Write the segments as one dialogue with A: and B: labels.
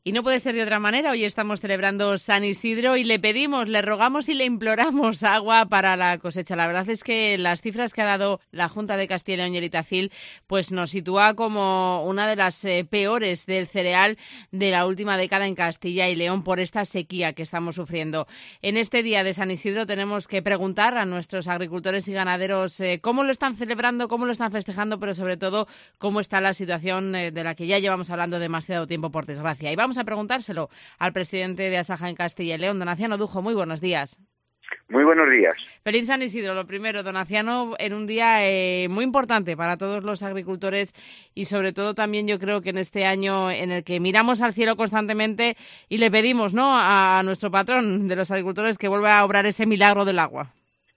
A: Y no puede ser de otra manera, hoy estamos celebrando San Isidro y le pedimos, le rogamos y le imploramos agua para la cosecha. La verdad es que las cifras que ha dado la Junta de Castilla y León y el Itacil pues nos sitúa como una de las peores del cereal de la última década en Castilla y León por esta sequía que estamos sufriendo. En este día de San Isidro tenemos que preguntar a nuestros agricultores y ganaderos cómo lo están celebrando, cómo lo están festejando, pero sobre todo cómo está la situación de la que ya llevamos hablando demasiado tiempo, por desgracia. Y vamos a preguntárselo al presidente de Asaja en Castilla y León, don Aciano Dujo. Muy buenos días.
B: Muy buenos días.
A: Feliz San Isidro, lo primero, don Aciano, en un día muy importante para todos los agricultores y sobre todo también yo creo que en este año en el que miramos al cielo constantemente y le pedimos, ¿no?, a nuestro patrón de los agricultores que vuelva a obrar ese milagro del agua.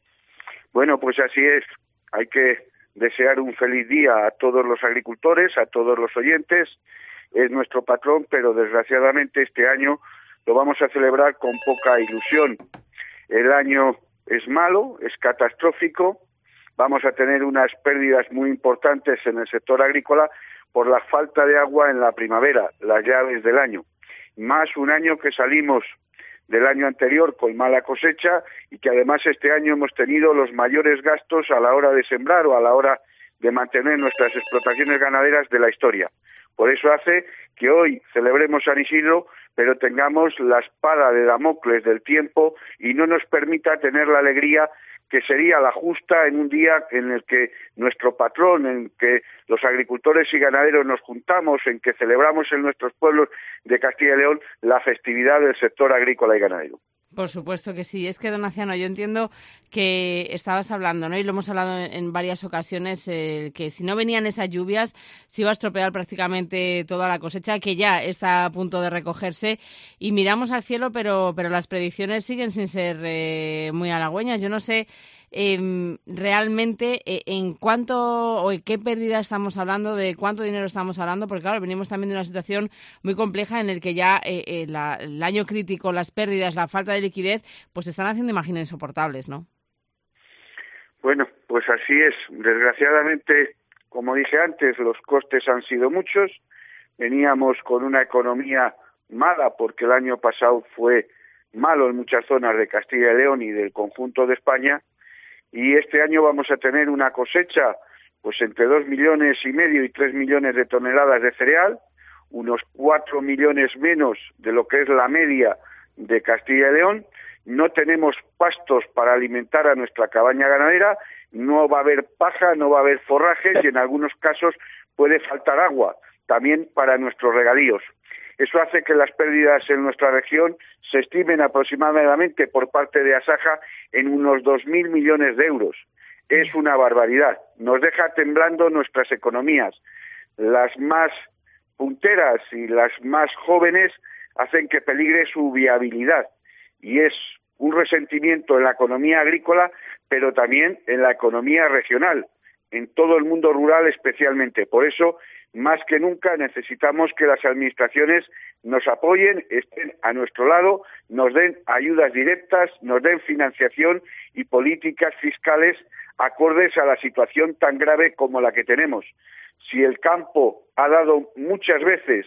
B: Bueno, pues así es. Hay que desear un feliz día a todos los agricultores, a todos los oyentes. Es nuestro patrón, pero desgraciadamente este año lo vamos a celebrar con poca ilusión. El año es malo, es catastrófico, vamos a tener unas pérdidas muy importantes en el sector agrícola por la falta de agua en la primavera, las llaves del año. Más un año que salimos del año anterior con mala cosecha y que además este año hemos tenido los mayores gastos a la hora de sembrar o a la hora de mantener nuestras explotaciones ganaderas de la historia. Por eso hace que hoy celebremos San Isidro, pero tengamos la espada de Damocles del tiempo y no nos permita tener la alegría que sería la justa en un día en el que nuestro patrón, en que los agricultores y ganaderos nos juntamos, en que celebramos en nuestros pueblos de Castilla y León la festividad del sector agrícola y ganadero.
A: Por supuesto que sí. Es que, don Aciano, yo entiendo que estabas hablando, ¿no?, y lo hemos hablado en varias ocasiones, que si no venían esas lluvias se iba a estropear prácticamente toda la cosecha, que ya está a punto de recogerse. Y miramos al cielo, pero las predicciones siguen sin ser muy halagüeñas. Yo no sé realmente en cuánto o en qué pérdida estamos hablando, de cuánto dinero estamos hablando, porque claro, venimos también de una situación muy compleja en el que ya el año crítico, las pérdidas, la falta de liquidez, pues están haciendo imágenes insoportables, ¿no?
B: Bueno, pues así es. Desgraciadamente, como dije antes, los costes han sido muchos. Veníamos con una economía mala porque el año pasado fue malo en muchas zonas de Castilla y León y del conjunto de España. Y este año vamos a tener una cosecha pues entre 2,5 millones y 3 millones de toneladas de cereal, unos 4 millones menos de lo que es la media de Castilla y León. No tenemos pastos para alimentar a nuestra cabaña ganadera, no va a haber paja, no va a haber forrajes y en algunos casos puede faltar agua también para nuestros regadíos. Eso hace que las pérdidas en nuestra región se estimen aproximadamente por parte de Asaja en unos 2.000 millones de euros. Es una barbaridad. Nos deja temblando nuestras economías. Las más punteras y las más jóvenes hacen que peligre su viabilidad. Y es un resentimiento en la economía agrícola, pero también en la economía regional, en todo el mundo rural especialmente. Por eso, más que nunca, necesitamos que las administraciones nos apoyen, estén a nuestro lado, nos den ayudas directas, nos den financiación y políticas fiscales acordes a la situación tan grave como la que tenemos. Si el campo ha dado muchas veces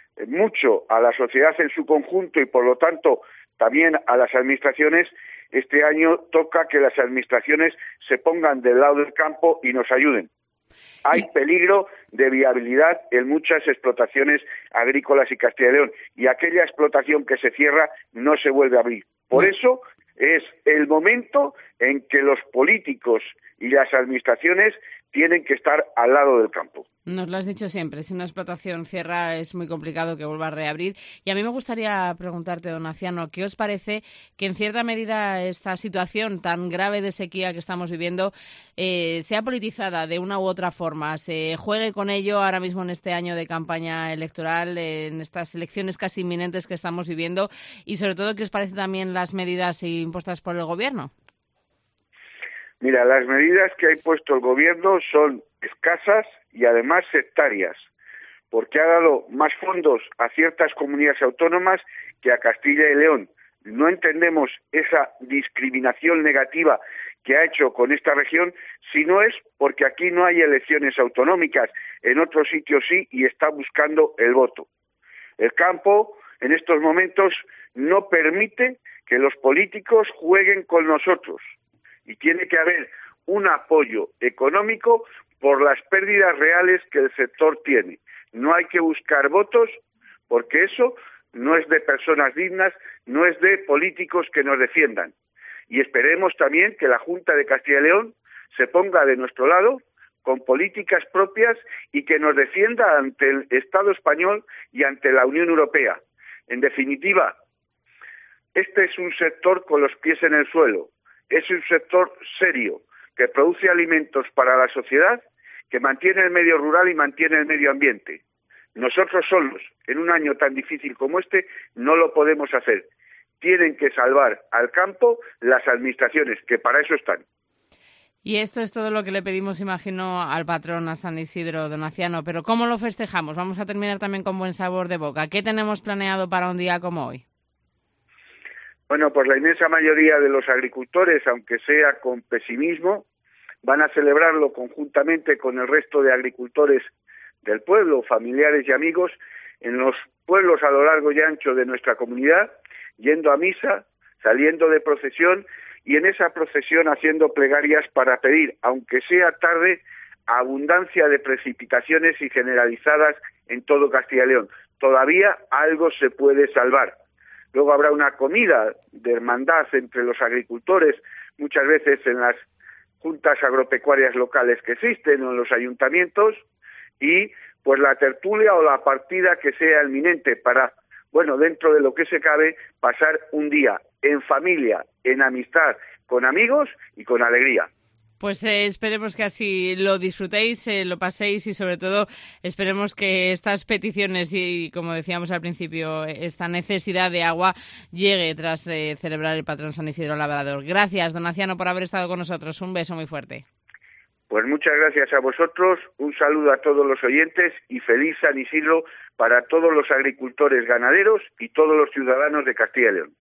B: mucho a la sociedad en su conjunto y, por lo tanto, también a las administraciones, este año toca que las administraciones se pongan del lado del campo y nos ayuden. Hay peligro de viabilidad en muchas explotaciones agrícolas y Castilla y León, y aquella explotación que se cierra no se vuelve a abrir. Por eso es el momento en que los políticos y las administraciones tienen que estar al lado del campo.
A: Nos lo has dicho siempre, si una explotación cierra es muy complicado que vuelva a reabrir. Y a mí me gustaría preguntarte, don Aciano, ¿qué os parece que en cierta medida esta situación tan grave de sequía que estamos viviendo sea politizada de una u otra forma, se juegue con ello ahora mismo en este año de campaña electoral, en estas elecciones casi inminentes que estamos viviendo, y sobre todo qué os parecen también las medidas impuestas por el Gobierno?
B: Mira, las medidas que ha impuesto el Gobierno son escasas y además sectarias, porque ha dado más fondos a ciertas comunidades autónomas que a Castilla y León. No entendemos esa discriminación negativa que ha hecho con esta región, si no es porque aquí no hay elecciones autonómicas, en otros sitios sí, y está buscando el voto. El campo en estos momentos no permite que los políticos jueguen con nosotros y tiene que haber un apoyo económico por las pérdidas reales que el sector tiene. No hay que buscar votos porque eso no es de personas dignas, no es de políticos que nos defiendan. Y esperemos también que la Junta de Castilla y León se ponga de nuestro lado con políticas propias y que nos defienda ante el Estado español y ante la Unión Europea. En definitiva, este es un sector con los pies en el suelo, es un sector serio, que produce alimentos para la sociedad, que mantiene el medio rural y mantiene el medio ambiente. Nosotros solos, en un año tan difícil como este, no lo podemos hacer. Tienen que salvar al campo las administraciones, que para eso están.
A: Y esto es todo lo que le pedimos, imagino, al patrón, a San Isidro Donaciano. Pero ¿cómo lo festejamos? Vamos a terminar también con buen sabor de boca. ¿Qué tenemos planeado para un día como hoy?
B: Bueno, pues la inmensa mayoría de los agricultores, aunque sea con pesimismo, van a celebrarlo conjuntamente con el resto de agricultores del pueblo, familiares y amigos, en los pueblos a lo largo y ancho de nuestra comunidad, yendo a misa, saliendo de procesión y en esa procesión haciendo plegarias para pedir, aunque sea tarde, abundancia de precipitaciones y generalizadas en todo Castilla y León. Todavía algo se puede salvar. Luego habrá una comida de hermandad entre los agricultores, muchas veces en las juntas agropecuarias locales que existen o en los ayuntamientos, y pues la tertulia o la partida que sea inminente para, bueno, dentro de lo que se cabe, pasar un día en familia, en amistad, con amigos y con alegría.
A: Pues esperemos que así lo disfrutéis, lo paséis y sobre todo esperemos que estas peticiones y, como decíamos al principio, esta necesidad de agua llegue tras celebrar el patrón San Isidro Labrador. Gracias, Donaciano, por haber estado con nosotros. Un beso muy fuerte.
B: Pues muchas gracias a vosotros, un saludo a todos los oyentes y feliz San Isidro para todos los agricultores ganaderos y todos los ciudadanos de Castilla y León.